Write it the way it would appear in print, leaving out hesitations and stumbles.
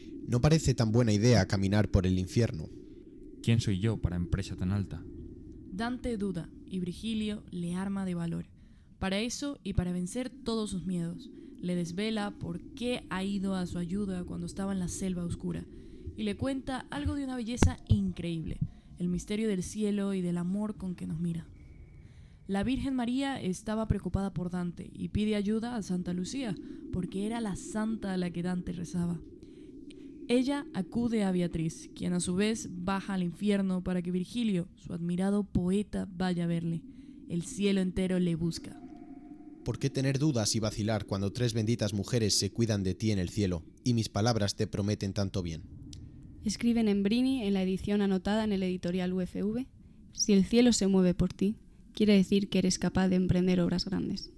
No parece tan buena idea caminar por el infierno. ¿Quién soy yo para empresa tan alta? Dante duda y Virgilio le arma de valor. Para eso y para vencer todos sus miedos, le desvela por qué ha ido a su ayuda cuando estaba en la selva oscura y le cuenta algo de una belleza increíble, el misterio del cielo y del amor con que nos mira. La Virgen María estaba preocupada por Dante y pide ayuda a Santa Lucía, porque era la santa a la que Dante rezaba. Ella acude a Beatriz, quien a su vez baja al infierno para que Virgilio, su admirado poeta, vaya a verle. El cielo entero le busca. ¿Por qué tener dudas y vacilar cuando 3 benditas mujeres se cuidan de ti en el cielo y mis palabras te prometen tanto bien? Escriben en Brini, en la edición anotada en el editorial UFV: si el cielo se mueve por ti, quiere decir que eres capaz de emprender obras grandes.